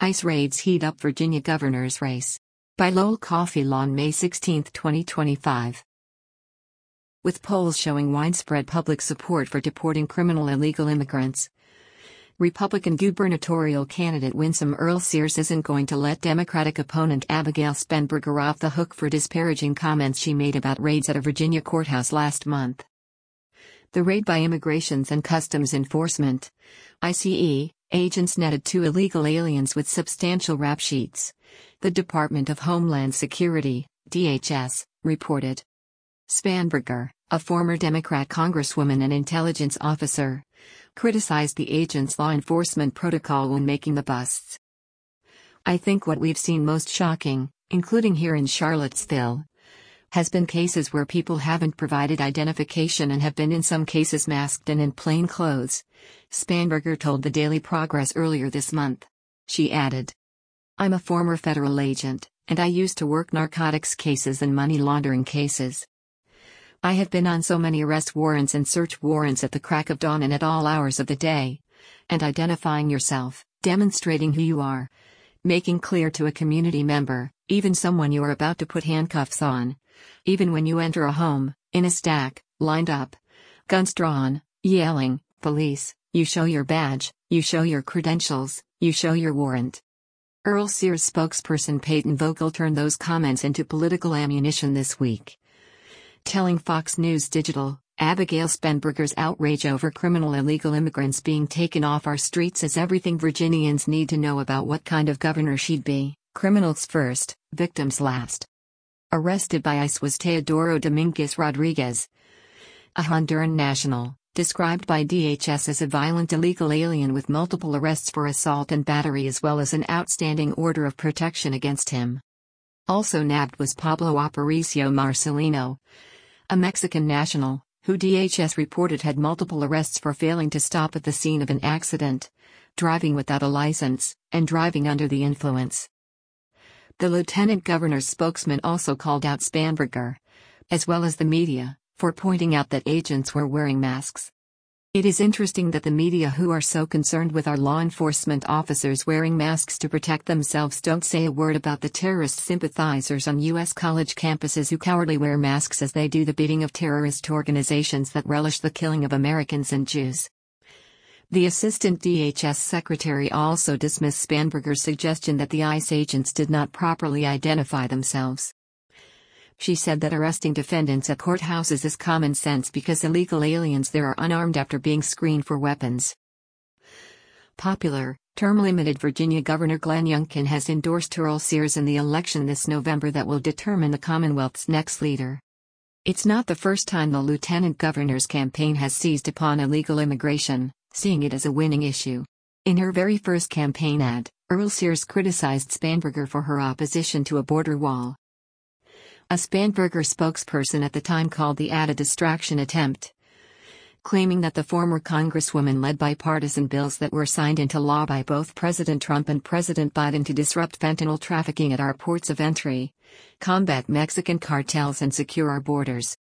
ICE raids heat up Virginia governor's race. By Lowell Coffey on May 16, 2025. With polls showing widespread public support for deporting criminal illegal immigrants, Republican gubernatorial candidate Winsome Earle-Sears isn't going to let Democratic opponent Abigail Spanberger off the hook for disparaging comments she made about raids at a Virginia courthouse last month. The raid by Immigrations and Customs Enforcement (ICE) agents netted 2 illegal aliens with substantial rap sheets, the Department of Homeland Security (DHS) reported. Spanberger, a former Democrat congresswoman and intelligence officer, criticized the agent's law enforcement protocol when making the busts. "I think what we've seen most shocking, including here in Charlottesville, has been cases where people haven't provided identification and have been in some cases masked and in plain clothes," Spanberger told the Daily Progress earlier this month. She added, "I'm a former federal agent, and I used to work narcotics cases and money laundering cases. I have been on so many arrest warrants and search warrants at the crack of dawn and at all hours of the day. And identifying yourself, demonstrating who you are, making clear to a community member, even someone you are about to put handcuffs on, even when you enter a home, in a stack, lined up, guns drawn, yelling, 'Police,' you show your badge, you show your credentials, you show your warrant." Earle-Sears spokesperson Peyton Vogel turned those comments into political ammunition this week, telling Fox News Digital, "Abigail Spanberger's outrage over criminal illegal immigrants being taken off our streets is everything Virginians need to know about what kind of governor she'd be. Criminals first, victims last." Arrested by ICE was Teodoro Dominguez Rodriguez, a Honduran national, described by DHS as a violent illegal alien with multiple arrests for assault and battery as well as an outstanding order of protection against him. Also nabbed was Pablo Aparicio Marcelino, a Mexican national, who DHS reported had multiple arrests for failing to stop at the scene of an accident, driving without a license, and driving under the influence. The lieutenant governor's spokesman also called out Spanberger, as well as the media, for pointing out that agents were wearing masks. "It is interesting that the media who are so concerned with our law enforcement officers wearing masks to protect themselves don't say a word about the terrorist sympathizers on U.S. college campuses who cowardly wear masks as they do the bidding of terrorist organizations that relish the killing of Americans and Jews." The assistant DHS secretary also dismissed Spanberger's suggestion that the ICE agents did not properly identify themselves. She said that arresting defendants at courthouses is common sense because illegal aliens there are unarmed after being screened for weapons. Popular, term-limited Virginia Governor Glenn Youngkin has endorsed Earle-Sears in the election this November that will determine the Commonwealth's next leader. It's not the first time the lieutenant governor's campaign has seized upon illegal immigration, seeing it as a winning issue. In her very first campaign ad, Earle-Sears criticized Spanberger for her opposition to a border wall. A Spanberger spokesperson at the time called the ad a distraction attempt, claiming that the former congresswoman led bipartisan bills that were signed into law by both President Trump and President Biden to disrupt fentanyl trafficking at our ports of entry, combat Mexican cartels and secure our borders.